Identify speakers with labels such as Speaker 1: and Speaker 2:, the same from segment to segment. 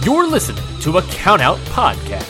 Speaker 1: You're listening to a Countout Podcast.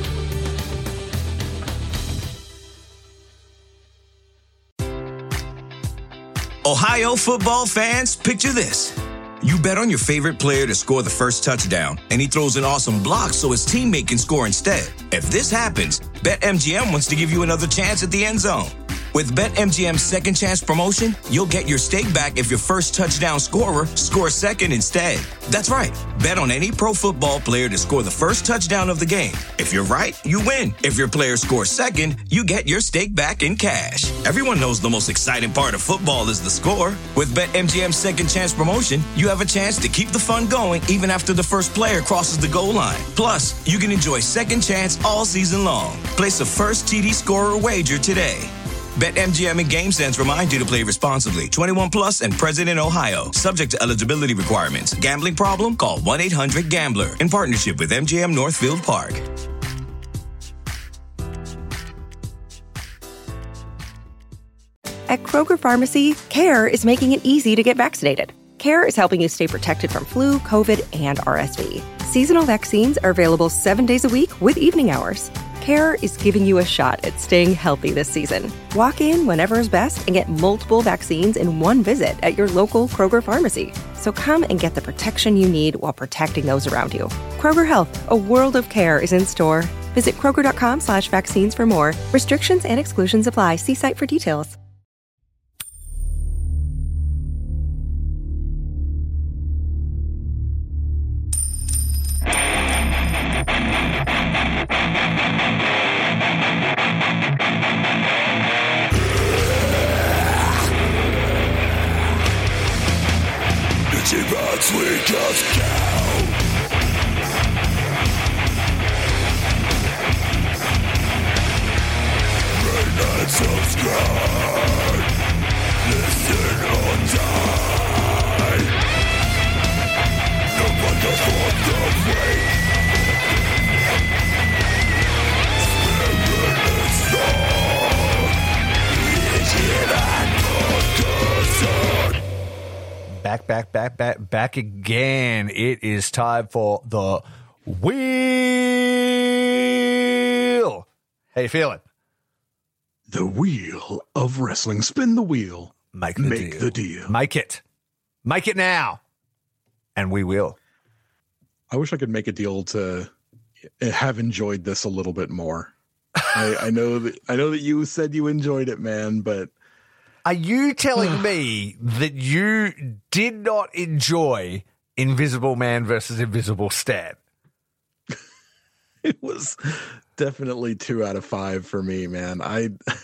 Speaker 2: Ohio football fans, picture this. You bet on your favorite player to score the first touchdown, and he throws an awesome block so his teammate can score instead. If this happens, BetMGM wants to give you another chance at the end zone. With BetMGM's second chance promotion, you'll get your stake back if your first touchdown scorer scores second instead. That's right. Bet on any pro football player to score the first touchdown of the game. If you're right, you win. If your player scores second, you get your stake back in cash. Everyone knows the most exciting part of football is the score. With BetMGM's second chance promotion, you have a chance to keep the fun going even after the first player crosses the goal line. Plus, you can enjoy second chance all season long. Place a first TD scorer wager today. BetMGM and GameSense remind you to play responsibly. 21 plus and present in Ohio. Subject to eligibility requirements. Gambling problem? Call 1-800-GAMBLER. In partnership with MGM Northfield Park.
Speaker 3: At Kroger Pharmacy, CARE is making it easy to get vaccinated. CARE is helping you stay protected from flu, COVID, and RSV. Seasonal vaccines are available 7 days a week with evening hours. CARE is giving you a shot at staying healthy this season. Walk in whenever is best and get multiple vaccines in one visit at your local Kroger pharmacy. So come and get the protection you need while protecting those around you. Kroger Health, a world of care is in store. Visit Kroger.com/vaccines for more. Restrictions and exclusions apply. See site for details.
Speaker 4: We just go. Rate and subscribe. Listen or die. No wonder for the way. Spirit is strong. Vision and focus.
Speaker 5: Back again. It is time for the wheel. How you feeling?
Speaker 6: The wheel of wrestling. Spin the wheel.
Speaker 5: Make the deal. Make it. Make it now. And we will.
Speaker 6: I wish I could make a deal to have enjoyed this a little bit more. I know that you said you enjoyed it, man, but
Speaker 5: are you telling me that you did not enjoy Invisible Man versus Invisible Stan?
Speaker 6: It was definitely 2 out of 5 for me, man. I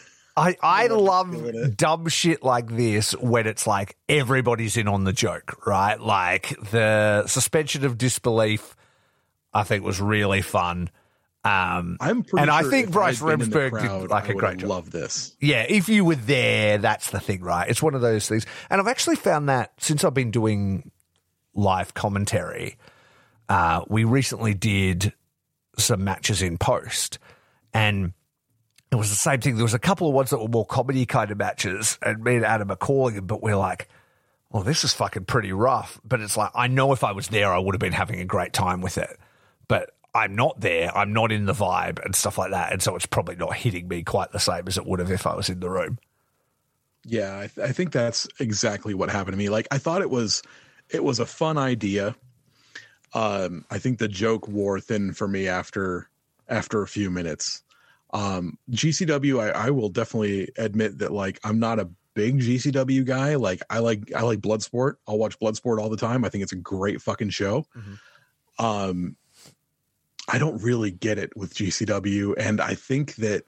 Speaker 5: love dumb shit like this when it's like everybody's in on the joke, right? Like the suspension of disbelief, I think was really fun.
Speaker 6: I'm pretty
Speaker 5: and
Speaker 6: sure
Speaker 5: I think Bryce
Speaker 6: Remsburg
Speaker 5: Remsburg did like a great job.
Speaker 6: Love this.
Speaker 5: Yeah, if you were there, that's the thing, right? It's one of those things. And I've actually found that since I've been doing live commentary, we recently did some matches in post, and it was the same thing. There was a couple of ones that were more comedy kind of matches, and me and Adam are calling them, but we're like, oh, this is fucking pretty rough. But it's like, I know if I was there, I would have been having a great time with it. But I'm not there. I'm not in the vibe and stuff like that. And so it's probably not hitting me quite the same as it would have if I was in the room.
Speaker 6: Yeah, I think that's exactly what happened to me. Like, I thought it was a fun idea. I think the joke wore thin for me after a few minutes. GCW, I will definitely admit that, like, I'm not a big GCW guy. Like, I like Bloodsport. I'll watch Bloodsport all the time. I think it's a great fucking show. Mm-hmm. I don't really get it with GCW, and I think that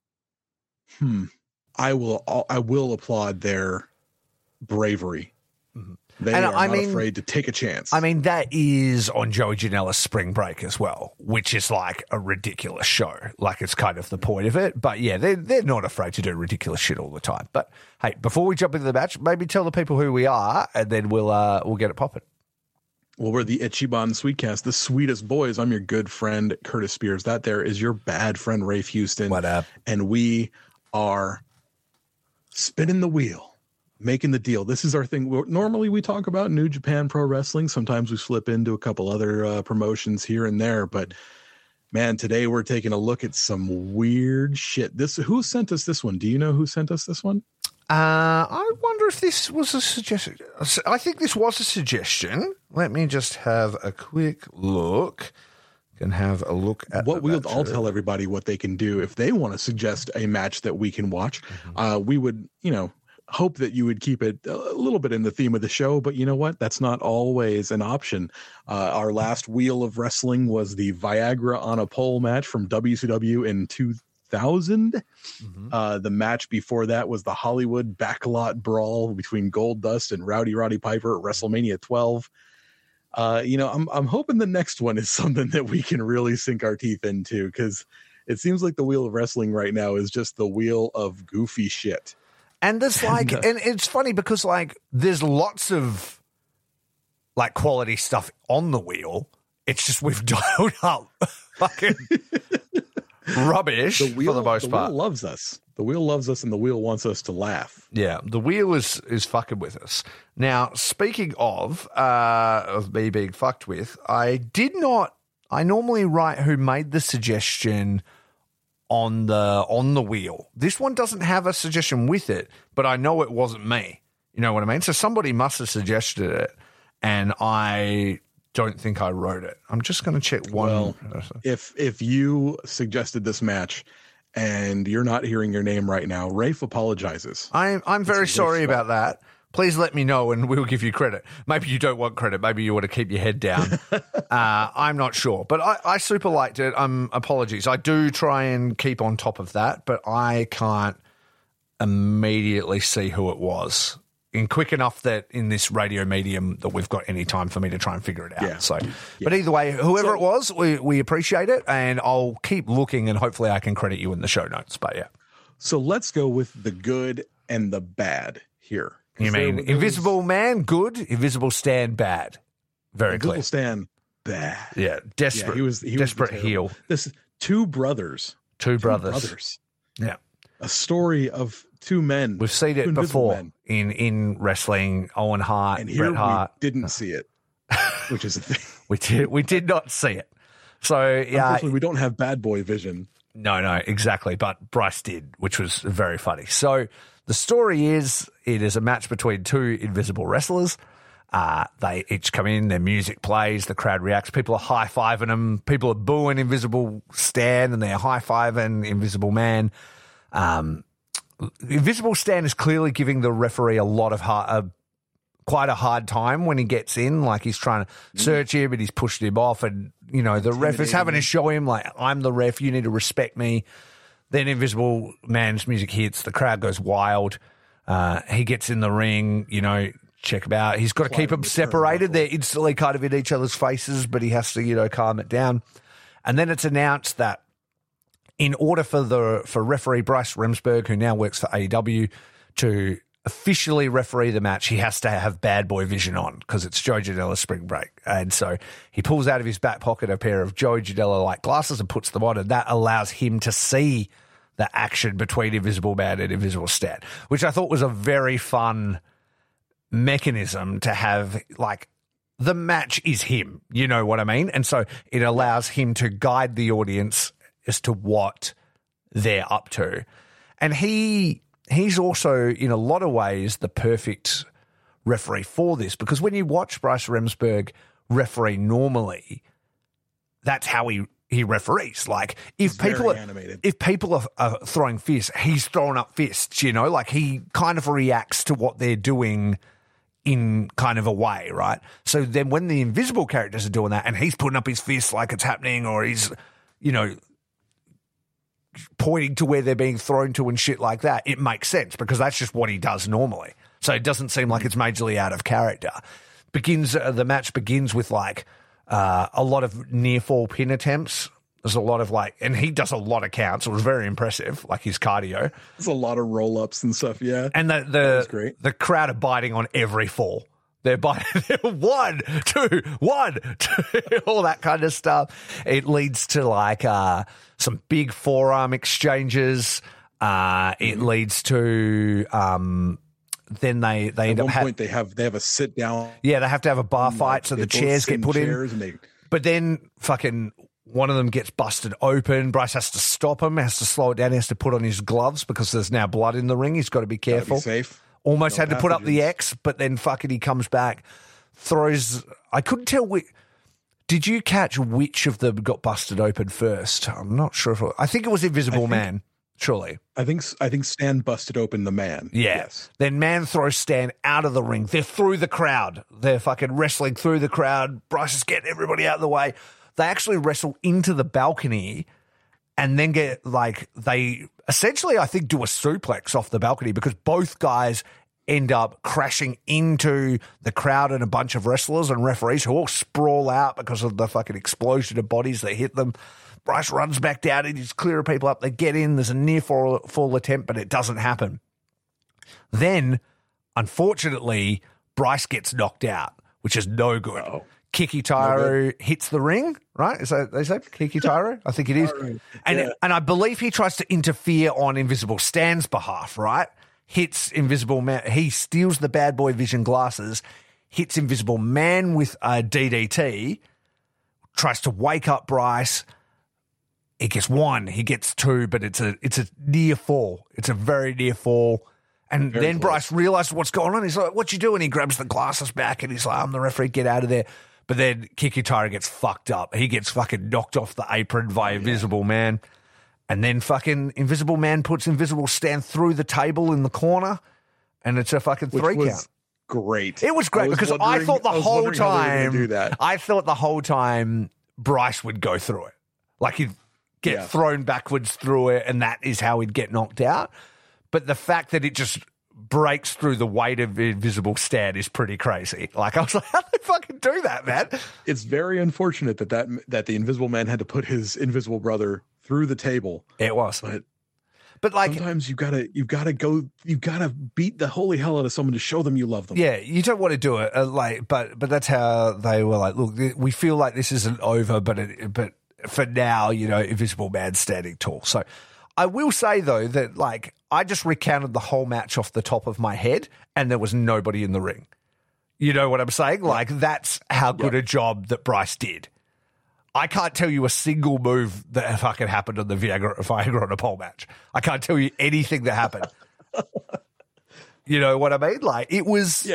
Speaker 6: I will applaud their bravery. Mm-hmm. They are not afraid to take a chance.
Speaker 5: I mean, that is on Joey Janela's Spring Break as well, which is like a ridiculous show. Like, it's kind of the point of it. But yeah, they're not afraid to do ridiculous shit all the time. But hey, before we jump into the match, maybe tell the people who we are, and then we'll get it popping.
Speaker 6: Well, we're the Ichiban Sweetcast, the sweetest boys. I'm your good friend, Curtis Spears. That there is your bad friend, Rafe Houston.
Speaker 5: What up?
Speaker 6: And we are spinning the wheel making the deal. This is our thing. Normally we talk about New Japan Pro Wrestling. Sometimes we slip into a couple other promotions here and there, but man, today we're taking a look at some weird shit. Who sent us this one? Do you know who sent us this one?
Speaker 5: I wonder if this was a suggestion. I think this was a suggestion. Let me just have a quick look. Can have a look at
Speaker 6: I'll tell everybody what they can do if they want to suggest a match that we can watch. We would, hope that you would keep it a little bit in the theme of the show, but you know what? That's not always an option. Our last Wheel of Wrestling was the Viagra on a Pole match from WCW in 2000. The match before that was the Hollywood Backlot Brawl between Goldust and Rowdy Roddy Piper at WrestleMania 12. I'm hoping the next one is something that we can really sink our teeth into, because it seems like the Wheel of Wrestling right now is just the wheel of goofy shit.
Speaker 5: And there's and it's funny because there's lots of quality stuff on the wheel. It's just we've dialed up fucking rubbish for the most part.
Speaker 6: The wheel loves us. The wheel loves us, and the wheel wants us to laugh.
Speaker 5: Yeah, the wheel is fucking with us. Now, speaking of me being fucked with, I normally write who made the suggestion on the wheel. This one doesn't have a suggestion with it, but I know it wasn't me. You know what I mean? So somebody must have suggested it, and I don't think I wrote it. I'm just going to check one.
Speaker 6: Well, if you suggested this match and you're not hearing your name right now, Rafe apologizes.
Speaker 5: I'm very sorry about that. Please let me know and we'll give you credit. Maybe you don't want credit. Maybe you want to keep your head down. I'm not sure. But I super liked it. Apologies. I do try and keep on top of that, but I can't immediately see who it was in quick enough that in this radio medium that we've got any time for me to try and figure it out. Yeah. So, but either way, whoever it was, we appreciate it, and I'll keep looking and hopefully I can credit you in the show notes. But yeah.
Speaker 6: So let's go with the good and the bad here.
Speaker 5: You mean Invisible Man, good, Invisible Stan, bad. Very clear.
Speaker 6: Invisible Stan, bad.
Speaker 5: Yeah, desperate.
Speaker 6: Yeah, he was
Speaker 5: desperate heel.
Speaker 6: This two brothers.
Speaker 5: Yeah.
Speaker 6: A story of two men.
Speaker 5: We've seen it before in wrestling. Owen Hart,
Speaker 6: and here
Speaker 5: Bret Hart.
Speaker 6: We didn't see it, which is a thing.
Speaker 5: We did not see it. So yeah,
Speaker 6: unfortunately, we don't have bad boy vision.
Speaker 5: No, exactly. But Bryce did, which was very funny. So the story is, it is a match between two invisible wrestlers. They each come in, their music plays, the crowd reacts. People are high-fiving them. People are booing Invisible Stan, and they're high-fiving Invisible Man. Invisible Stan is clearly giving the referee quite a hard time when he gets in. Like, he's trying to search him, and he's pushed him off, and the ref is having to show him, I'm the ref, you need to respect me. Then Invisible Man's music hits, the crowd goes wild. He gets in the ring, check him out. He's got to keep them separated. They're instantly kind of in each other's faces, but he has to, calm it down. And then it's announced that in order for referee Bryce Remsburg, who now works for AEW, to officially referee the match, he has to have bad boy vision on, because it's Joey Janela's spring break. And so he pulls out of his back pocket a pair of Joey Janela-like glasses and puts them on, and that allows him to see the action between Invisible Man and Invisible Stan, which I thought was a very fun mechanism to have. The match is him, you know what I mean? And so it allows him to guide the audience as to what they're up to. And he's also, in a lot of ways, the perfect referee for this, because when you watch Bryce Remsburg referee normally, that's how he referees. If people are throwing fists, he's throwing up fists, he kind of reacts to what they're doing in kind of a way, right? So then when the invisible characters are doing that and he's putting up his fists like it's happening, or he's, pointing to where they're being thrown to and shit like that, it makes sense because that's just what he does normally. So it doesn't seem like it's majorly out of character. The match begins with a lot of near fall pin attempts. There's a lot of and he does a lot of counts. It was very impressive, his cardio. There's
Speaker 6: a lot of roll ups and stuff. Yeah.
Speaker 5: And the crowd are biting on every fall. They're biting 1, 2, 1, 2, all that kind of stuff. It leads to some big forearm exchanges. It leads to then they end
Speaker 6: At
Speaker 5: up
Speaker 6: one point they have a sit down.
Speaker 5: Yeah, they have to have a bar fight, so the chairs get put in.
Speaker 6: And
Speaker 5: but then fucking one of them gets busted open. Bryce has to stop him, has to slow it down, he has to put on his gloves because there's now blood in the ring. He's got to be careful.
Speaker 6: Gotta be safe.
Speaker 5: Almost
Speaker 6: No
Speaker 5: had to put up the
Speaker 6: pathogens.
Speaker 5: X, but then fucking he comes back, throws. I couldn't tell which. Did you catch which of them got busted open first? I'm not sure. I think it was Invisible Man. Surely.
Speaker 6: I think Stan busted open the Man.
Speaker 5: Yeah.
Speaker 6: Yes.
Speaker 5: Then Man throws Stan out of the ring. They're through the crowd. They're fucking wrestling through the crowd. Bryce is getting everybody out of the way. They actually wrestle into the balcony and then they essentially, I think, do a suplex off the balcony because both guys end up crashing into the crowd and a bunch of wrestlers and referees who all sprawl out because of the fucking explosion of bodies that hit them. Bryce runs back down and he's clearing people up. They get in. There's a near fall attempt, but it doesn't happen. Then, unfortunately, Bryce gets knocked out, which is no good. Kiki Tyro hits the ring, right? Is that they say Kiki Tyro? I think it is. And I believe he tries to interfere on Invisible Stan's behalf, right? Hits Invisible Man. He steals the Bad Boy Vision glasses, hits Invisible Man with a DDT, tries to wake up Bryce. He gets one, he gets two, but it's a near fall. It's a very near fall. And
Speaker 6: Very
Speaker 5: then
Speaker 6: close.
Speaker 5: Bryce realizes what's going on. He's like, what you doing? He grabs the glasses back and he's like, I'm the referee, get out of there. But then Kiki Tyro gets fucked up. He gets fucking knocked off the apron by Invisible Man. And then fucking Invisible Man puts Invisible Stan through the table in the corner. And it's a fucking
Speaker 6: Which
Speaker 5: three
Speaker 6: was
Speaker 5: count.
Speaker 6: great.
Speaker 5: It was great because I thought the whole time
Speaker 6: do that.
Speaker 5: I thought the whole time Bryce would go through it. Like he'd get thrown backwards through it and that is how he'd get knocked out. But the fact that it just breaks through the weight of Invisible Stan is pretty crazy. Like I was like, how'd they fucking do that, man?
Speaker 6: It's very unfortunate that the Invisible Man had to put his invisible brother through the table.
Speaker 5: It was.
Speaker 6: But
Speaker 5: like
Speaker 6: sometimes you gotta beat the holy hell out of someone to show them you love them.
Speaker 5: Yeah, you don't want to do it, but that's how they were like. Look, we feel like this isn't over, but for now, Invisible Man's standing tall. So I will say though that like I just recounted the whole match off the top of my head, and there was nobody in the ring. You know what I'm saying? Like that's how good a job that Bryce did. I can't tell you a single move that fucking happened on the Viagra on a pole match. I can't tell you anything that happened. You know what I mean? Like it was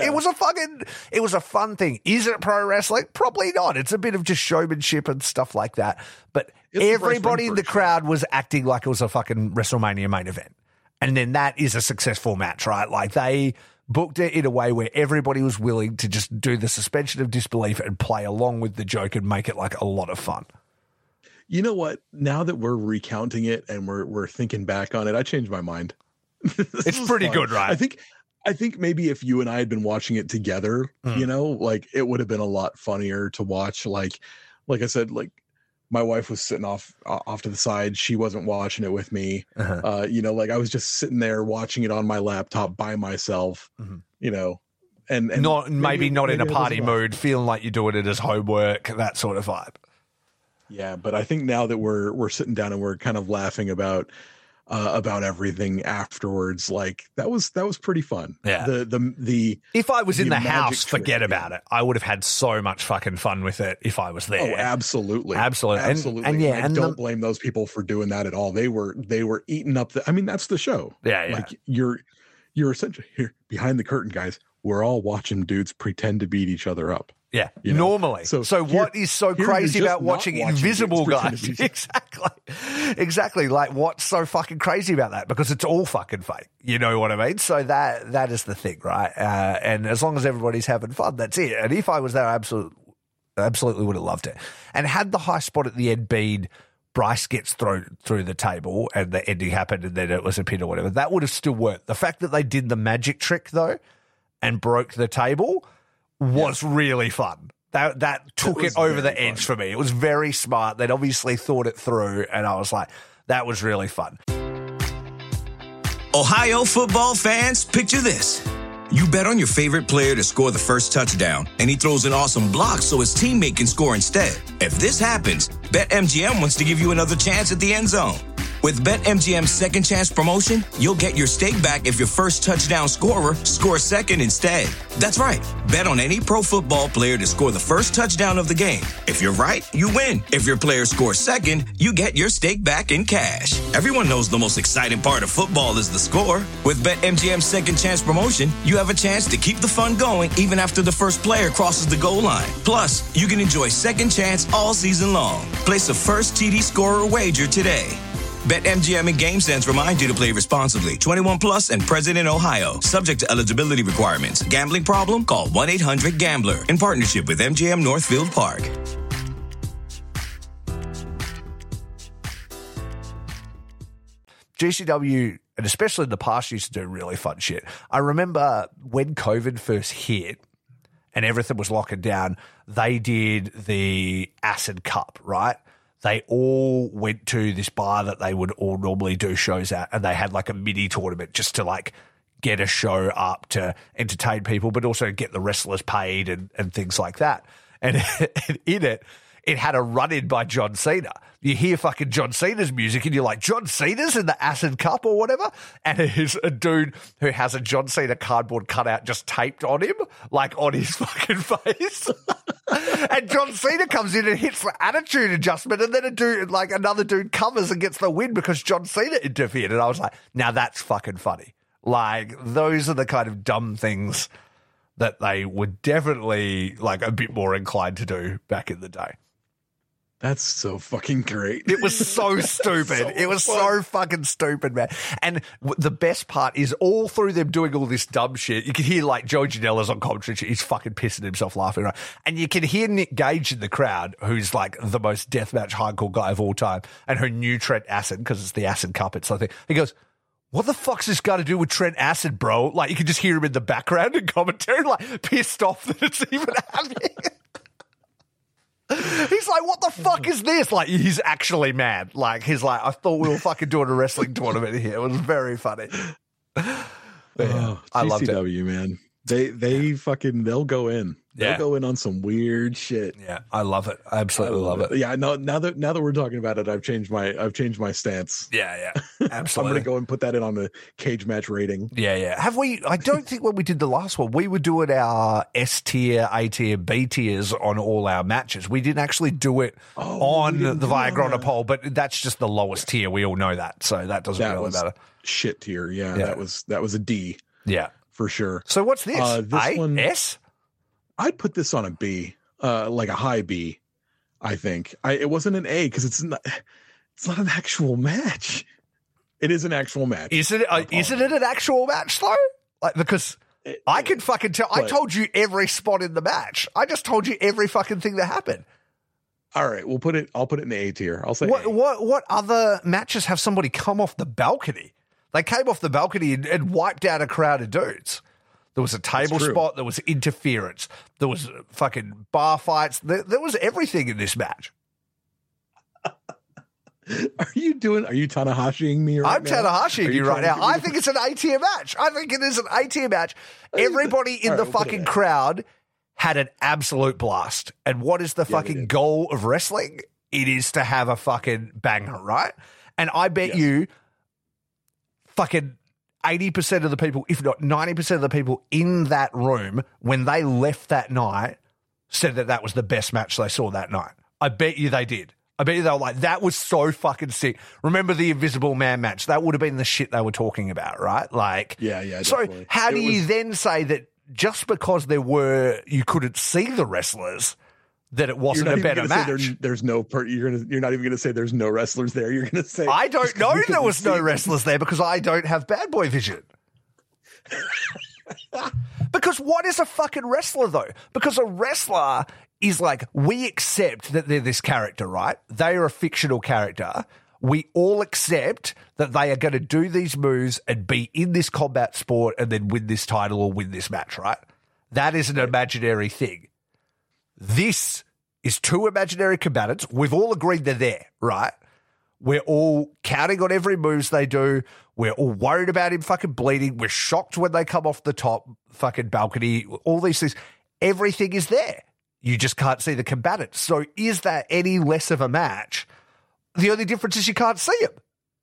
Speaker 5: a fun thing. Is it pro wrestling? Probably not. It's a bit of just showmanship and stuff like that. But everybody in the crowd was acting like it was a fucking WrestleMania main event. And then that is a successful match, right? Like they booked it in a way where everybody was willing to just do the suspension of disbelief and play along with the joke and make it like a lot of fun.
Speaker 6: You know what? Now that we're recounting it and we're thinking back on it, I changed my mind.
Speaker 5: It's pretty good, right?
Speaker 6: I think maybe if you and I had been watching it together, like it would have been a lot funnier to watch. Like I said, like my wife was sitting off to the side. She wasn't watching it with me. Like I was just sitting there watching it on my laptop by myself, and
Speaker 5: maybe not in a party mood, feeling like you're doing it as homework, that sort of vibe.
Speaker 6: Yeah. But I think now that we're sitting down and we're kind of laughing about everything afterwards, like that was pretty fun.
Speaker 5: Yeah.
Speaker 6: The
Speaker 5: if I was in the house,
Speaker 6: trick.
Speaker 5: forget about it. I would have had so much fucking fun with it if I was there.
Speaker 6: Oh, absolutely.
Speaker 5: Absolutely.
Speaker 6: And don't blame those people for doing that at all. They were eating up that's the show.
Speaker 5: Yeah.
Speaker 6: Like you're essentially here behind the curtain, guys. We're all watching dudes pretend to beat each other up.
Speaker 5: Yeah, normally. So what is so crazy about watching invisible guys? Exactly. Like, what's so fucking crazy about that? Because it's all fucking fake. You know what I mean? So that is the thing, right? And as long as everybody's having fun, that's it. And if I was there, I absolutely would have loved it. And had the high spot at the end been Bryce gets thrown through the table and the ending happened and then it was a pin or whatever, that would have still worked. The fact that they did the magic trick, though, and broke the table was really fun. That took it over the edge for me. It was very smart. They'd obviously thought it through, and I was like, that was really fun.
Speaker 2: Ohio football fans, picture this. You bet on your favorite player to score the first touchdown, and he throws an awesome block so his teammate can score instead. If this happens, BetMGM wants to give you another chance at the end zone. With BetMGM's second chance promotion, you'll get your stake back if your first touchdown scorer scores second instead. That's right. Bet on any pro football player to score the first touchdown of the game. If you're right, you win. If your player scores second, you get your stake back in cash. Everyone knows the most exciting part of football is the score. With BetMGM's second chance promotion, you have a chance to keep the fun going even after the first player crosses the goal line. Plus, you can enjoy second chance all season long. Place a first TD scorer wager today. BetMGM and GameSense remind you to play responsibly. 21 plus and present in Ohio. Subject to eligibility requirements. Gambling problem? Call 1-800-GAMBLER. In partnership with MGM Northfield Park.
Speaker 5: GCW, and especially in the past, used to do really fun shit. I remember when COVID first hit and everything was locking down, they did the Acid Cup, right? They all went to this bar that they would all normally do shows at, and they had like a mini tournament just to like get a show up to entertain people, but also get the wrestlers paid and things like that. And in it, it had a run-in by John Cena. You hear fucking John Cena's music and you're like, John Cena's in the Acid Cup or whatever? And it is a dude who has a John Cena cardboard cutout just taped on him, like on his fucking face. And John Cena comes in and hits the attitude adjustment, and then another dude covers and gets the win because John Cena interfered. And I was like, now that's fucking funny. Like, those are the kind of dumb things that they were definitely like a bit more inclined to do back in the day.
Speaker 6: That's so fucking great.
Speaker 5: It was so stupid. It was so fucking stupid, man. And the best part is all through them doing all this dumb shit, you can hear like Joe Janela's on commentary. He's fucking pissing himself laughing, right? And you can hear Nick Gage in the crowd, who's like the most deathmatch hardcore guy of all time, and who knew Trent Acid because it's the Acid Cup. It's like, he goes, what the fuck's this got to do with Trent Acid, bro? Like, you can just hear him in the background in commentary, like pissed off that it's even happening. He's like, what the fuck is this? Like, he's actually mad. Like, he's like, I thought we were fucking doing a wrestling tournament here. It was very funny. Yeah, I loved it.
Speaker 6: GCW, man. They'll go in. They'll go in on some weird shit.
Speaker 5: Yeah, I love it. I absolutely love it.
Speaker 6: Yeah, now that we're talking about it, I've changed my stance.
Speaker 5: Yeah,
Speaker 6: I'm
Speaker 5: absolutely.
Speaker 6: gonna go and put that in on the cage match rating.
Speaker 5: Yeah. Have we? I don't think when we did the last one, we were doing our S tier, A tier, B tiers on all our matches. We didn't actually do it on the Viagrona poll, but that's just the lowest tier. We all know that, so that doesn't really matter.
Speaker 6: Shit tier. Yeah, that was a D.
Speaker 5: Yeah,
Speaker 6: for sure.
Speaker 5: So what's this?
Speaker 6: One,
Speaker 5: S?
Speaker 6: I'd put this on a B, like a high B. I think it wasn't an A because it's not an actual match. It is an actual match.
Speaker 5: Isn't it an actual match though? Like, because I can fucking tell. I told you every spot in the match. I just told you every fucking thing that happened.
Speaker 6: All right, I'll put it in the A tier. I'll say
Speaker 5: what other matches have somebody come off the balcony? They came off the balcony and wiped out a crowd of dudes. There was a table spot. There was interference. There was fucking bar fights. There was everything in this match.
Speaker 6: Are you Tanahashiing me right now?
Speaker 5: I'm Tanahashiing you right now. I think it's an A-tier match. I think it is an A-tier match. Everybody in the fucking crowd had an absolute blast. And what is the fucking goal of wrestling? It is to have a fucking banger, right? And I bet you fucking 80% of the people, if not 90% of the people in that room, when they left that night, said that was the best match they saw that night. I bet you they did. I bet you they were like, that was so fucking sick. Remember the Invisible Man match? That would have been the shit they were talking about, right? Like,
Speaker 6: yeah.
Speaker 5: So
Speaker 6: definitely.
Speaker 5: How do you then say that just because you couldn't see the wrestlers, that it wasn't a better match?
Speaker 6: There's no. You're not even going to say there's no wrestlers there. You're going to say
Speaker 5: I don't know there was no wrestlers there because I don't have bad boy vision. Because what is a fucking wrestler though? Because a wrestler is like, we accept that they're this character, right? They are a fictional character. We all accept that they are going to do these moves and be in this combat sport and then win this title or win this match, right? That is an imaginary thing. This is two imaginary combatants. We've all agreed they're there, right? We're all counting on every moves they do. We're all worried about him fucking bleeding. We're shocked when they come off the top fucking balcony. All these things. Everything is there. You just can't see the combatants. So is that any less of a match? The only difference is you can't see him.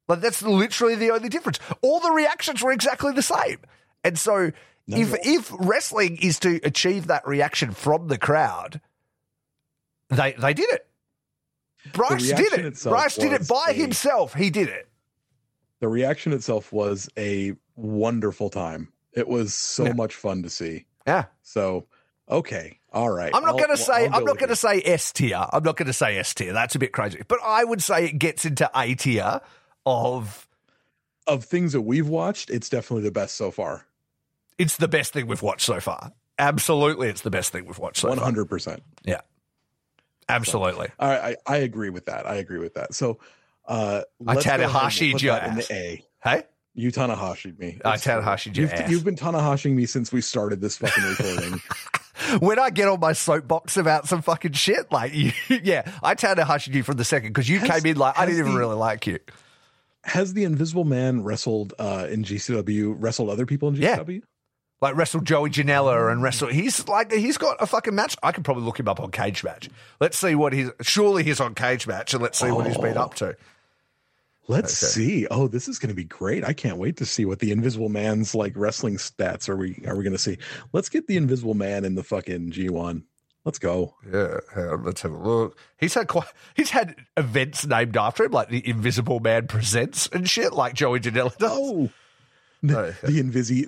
Speaker 5: Like, that's literally the only difference. All the reactions were exactly the same. And so if wrestling is to achieve that reaction from the crowd, they did it. Bryce did it. Bryce did it by himself. He did it.
Speaker 6: The reaction itself was a wonderful time. It was so much fun to see.
Speaker 5: Yeah.
Speaker 6: So, okay. All right.
Speaker 5: I'm not going to say S tier. I'm not going to say S tier. That's a bit crazy. But I would say it gets into A tier of
Speaker 6: things that we've watched. It's definitely the best so far.
Speaker 5: It's the best thing we've watched so far. Absolutely, it's the best thing we've watched so
Speaker 6: 100%.
Speaker 5: far. Yeah. Absolutely.
Speaker 6: So, I agree with that. So,
Speaker 5: I Tanahashi'd your ass.
Speaker 6: In the A.
Speaker 5: Hey?
Speaker 6: You Tanahashi'd me.
Speaker 5: I Tanahashi'd your ass.
Speaker 6: You've been Tanahashi'ing me since we started this fucking recording.
Speaker 5: When I get on my soapbox about some fucking shit, like, I Tanahashi'd you from the second because you came in like, I didn't even really like you.
Speaker 6: Has the Invisible Man wrestled in GCW, wrestled other people in GCW?
Speaker 5: Yeah. Like wrestled Joey Janela and he's got a fucking match. I could probably look him up on Cage Match. Let's see what surely he's on Cage Match and let's see what he's been up to.
Speaker 6: Let's see. Oh, this is going to be great. I can't wait to see what the Invisible Man's like wrestling stats are we going to see. Let's get the Invisible Man in the fucking G1. Let's go.
Speaker 5: Yeah, let's have a look. He's had events named after him, like the Invisible Man Presents and shit, like Joey Janela does.
Speaker 6: Oh, the Invisi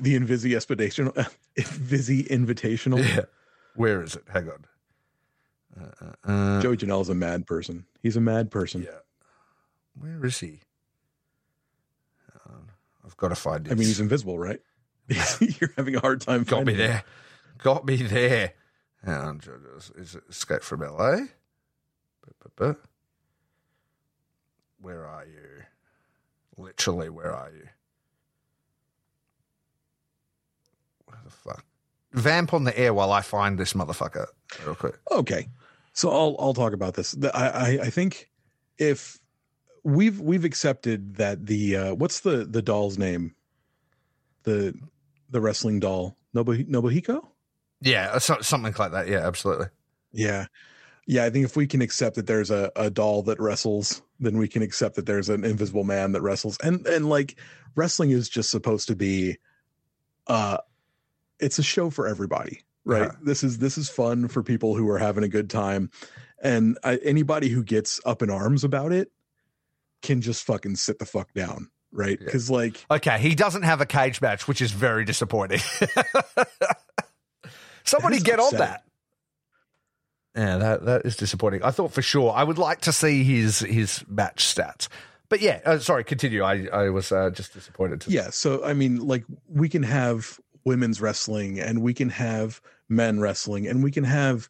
Speaker 6: Invitational.
Speaker 5: Yeah. Where is it? Hang on.
Speaker 6: Joey Janela's a mad person. He's a mad person.
Speaker 5: Yeah. Where is he? I've got to find it.
Speaker 6: I mean, he's invisible, right? You're having a hard time
Speaker 5: finding
Speaker 6: him.
Speaker 5: Got me there. And is it Escape from LA? Where are you? Literally, where are you? Where the fuck? Vamp on the air while I find this motherfucker real quick.
Speaker 6: Okay, so I'll talk about this. I think if we've accepted that the what's the doll's name? The wrestling doll, Nobuhiko?
Speaker 5: Yeah, something like that. Yeah, absolutely.
Speaker 6: Yeah. I think if we can accept that there's a doll that wrestles, then we can accept that there's an Invisible Man that wrestles. And like wrestling is just supposed to be, it's a show for everybody, right?
Speaker 5: Uh-huh.
Speaker 6: This is fun for people who are having a good time, and anybody who gets up in arms about it can just fucking sit the fuck down, right? Because
Speaker 5: okay, he doesn't have a cage match, which is very disappointing. Somebody get on that. Yeah, that is disappointing. I thought for sure I would like to see his match stats. But yeah, sorry, continue. I was just disappointed.
Speaker 6: So I mean, like, we can have women's wrestling and we can have men wrestling and we can have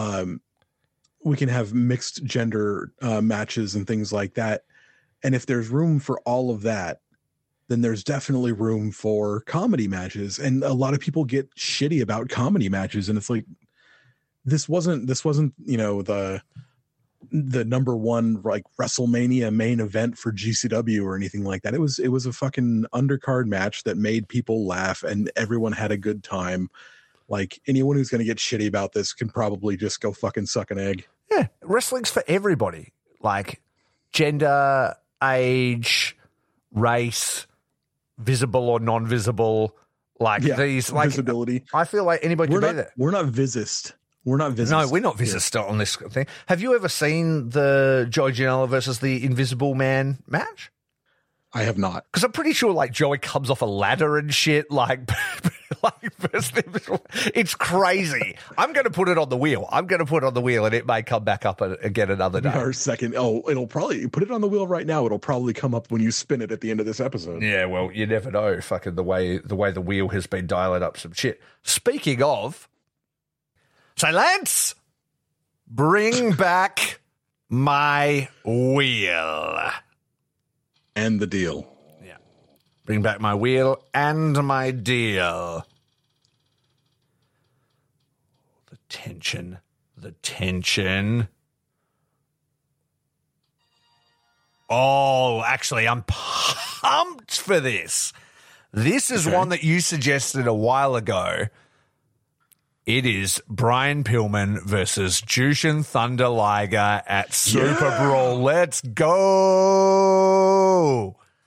Speaker 6: mixed gender matches and things like that. And if there's room for all of that, then there's definitely room for comedy matches. And a lot of people get shitty about comedy matches. And it's like, this wasn't, the number one, like, WrestleMania main event for GCW or anything like that. It was a fucking undercard match that made people laugh and everyone had a good time. Like, anyone who's going to get shitty about this can probably just go fucking suck an egg.
Speaker 5: Yeah. Wrestling's for everybody. Like, gender, age, race, visible or non-visible, these, like,
Speaker 6: visibility.
Speaker 5: I feel like anybody can be there.
Speaker 6: We're not visist. We're not visist.
Speaker 5: No, we're not visist on this thing. Have you ever seen the Joey Janela versus the Invisible Man match?
Speaker 6: I have not.
Speaker 5: Because I'm pretty sure, like, Joey comes off a ladder and shit, it's crazy. I'm going to put it on the wheel. And it may come back up again another day.
Speaker 6: Our second. Oh, it'll probably put it on the wheel right now. It'll probably come up when you spin it at the end of this episode.
Speaker 5: Yeah, well, you never know. Fucking the way the wheel has been dialing up some shit. Speaking of, so Lance, bring back my wheel.
Speaker 6: And the deal.
Speaker 5: Yeah. Bring back my wheel and my deal. The tension. Oh, actually, I'm pumped for this. This is one that you suggested a while ago. It is Brian Pillman versus Jushin Thunder Liger at Super Brawl. Let's go.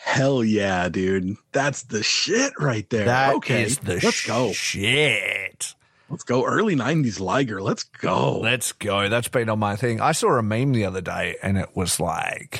Speaker 6: Hell yeah, dude. That's the shit right there.
Speaker 5: That
Speaker 6: okay,
Speaker 5: is the
Speaker 6: let's go.
Speaker 5: shit.
Speaker 6: Let's go. Early 90s Liger. Let's go.
Speaker 5: Let's go. That's been on my thing. I saw a meme the other day and it was like,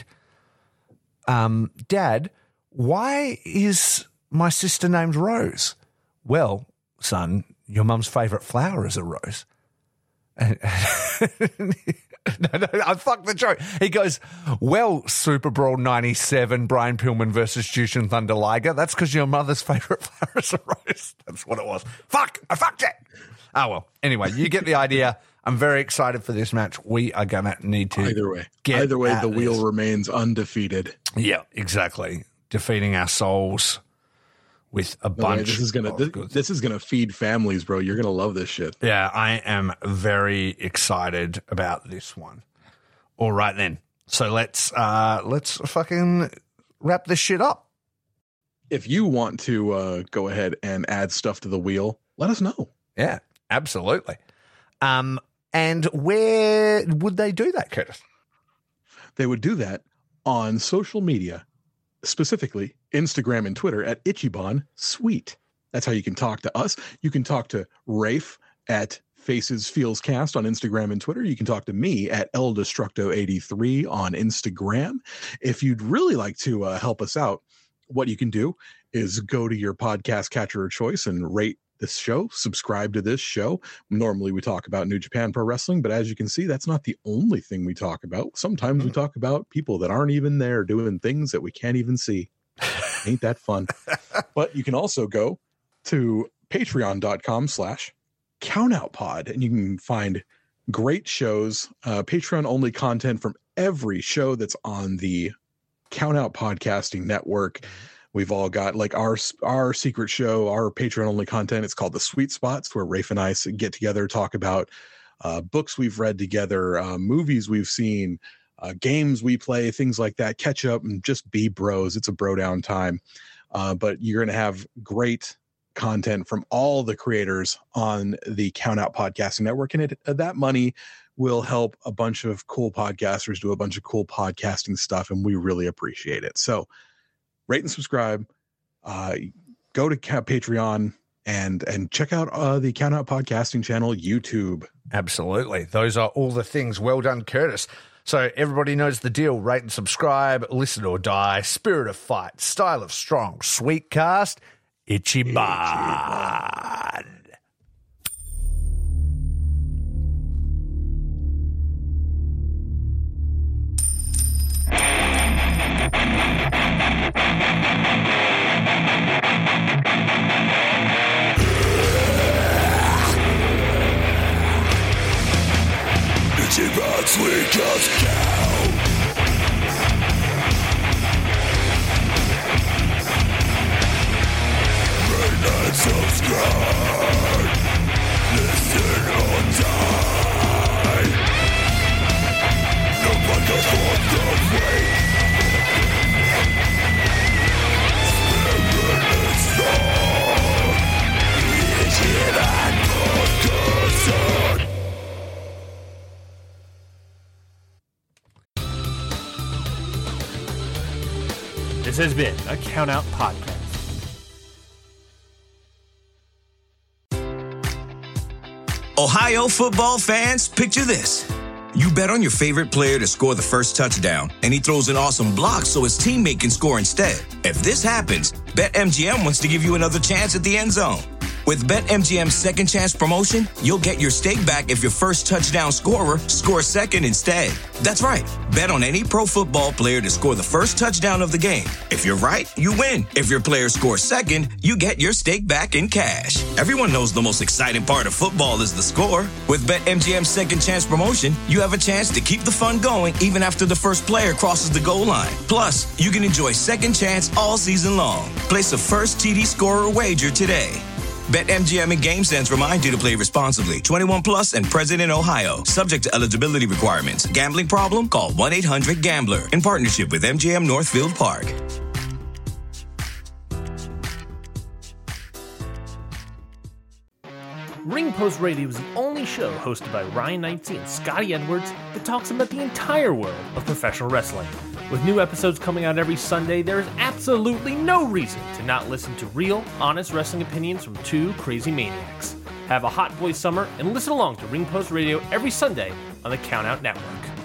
Speaker 5: Dad, why is my sister named Rose? Well, son, your mum's favourite flower is a rose. And no, I fucked the joke. He goes, well, Super Bowl 97, Brian Pillman versus Jushin Thunder Liger. That's because your mother's favourite flower is a rose. That's what it was. Fuck, I fucked it. Oh, well. Anyway, you get the idea. I'm very excited for this match. We are going to need to
Speaker 6: Either way, the wheel remains undefeated.
Speaker 5: Yeah, exactly. Defeating our souls with a bunch.
Speaker 6: This is gonna feed families, bro. You're gonna love this shit.
Speaker 5: Yeah, I am very excited about this one. All right then. So let's fucking wrap this shit up.
Speaker 6: If you want to go ahead and add stuff to the wheel, let us know.
Speaker 5: Yeah, absolutely. And where would they do that, Curtis?
Speaker 6: They would do that on social media, specifically Instagram and Twitter at Ichiban Sweet. That's how you can talk to us. You can talk to Rafe at Faces Feels Cast on Instagram and Twitter. You can talk to me at El Destructo83 on Instagram. If you'd really like to help us out, what you can do is go to your podcast catcher of choice and rate this show, subscribe to this show. Normally we talk about New Japan Pro Wrestling, but as you can see, that's not the only thing we talk about. Sometimes we talk about people that aren't even there doing things that we can't even see. Ain't that fun? But you can also go to patreon.com/countoutpod and you can find great shows, Patreon only content from every show that's on the Countout Podcasting Network. We've all got like our secret show, our Patreon only content. It's called The Sweet Spots, where Rafe and I get together, talk about books we've read together, movies we've seen, games we play, things like that. Catch up and just be bros. It's a bro down time. But you're going to have great content from all the creators on the Countout Podcasting Network. And that money will help a bunch of cool podcasters do a bunch of cool podcasting stuff. And we really appreciate it. So rate and subscribe, go to Patreon and check out the Countout Podcasting channel, YouTube.
Speaker 5: Absolutely. Those are all the things. Well done, Curtis. So everybody knows the deal. Rate and subscribe, listen or die, spirit of fight, style of strong, sweet cast, Ichiban.
Speaker 4: Ichiban Sweet Cast Count. Rate and subscribe. Listen or die. No podcast for the weak. Spirit is strong. Ichiban Podcast.
Speaker 1: This has been a Countout Podcast.
Speaker 2: Ohio football fans, picture this. You bet on your favorite player to score the first touchdown, and he throws an awesome block so his teammate can score instead. If this happens, BetMGM wants to give you another chance at the end zone. With BetMGM's second chance promotion, you'll get your stake back if your first touchdown scorer scores second instead. That's right. Bet on any pro football player to score the first touchdown of the game. If you're right, you win. If your player scores second, you get your stake back in cash. Everyone knows the most exciting part of football is the score. With BetMGM's second chance promotion, you have a chance to keep the fun going even after the first player crosses the goal line. Plus, you can enjoy second chance all season long. Place a first TD scorer wager today. BetMGM and GameSense remind you to play responsibly. 21 plus and present in Ohio. Subject to eligibility requirements. Gambling problem? Call 1-800-GAMBLER. In partnership with MGM Northfield Park.
Speaker 1: Ring Post Radio is the only show hosted by Ryan Knightsey and Scotty Edwards that talks about the entire world of professional wrestling. With new episodes coming out every Sunday, there is absolutely no reason to not listen to real, honest wrestling opinions from two crazy maniacs. Have a hot boy summer and listen along to Ring Post Radio every Sunday on the Countout Network.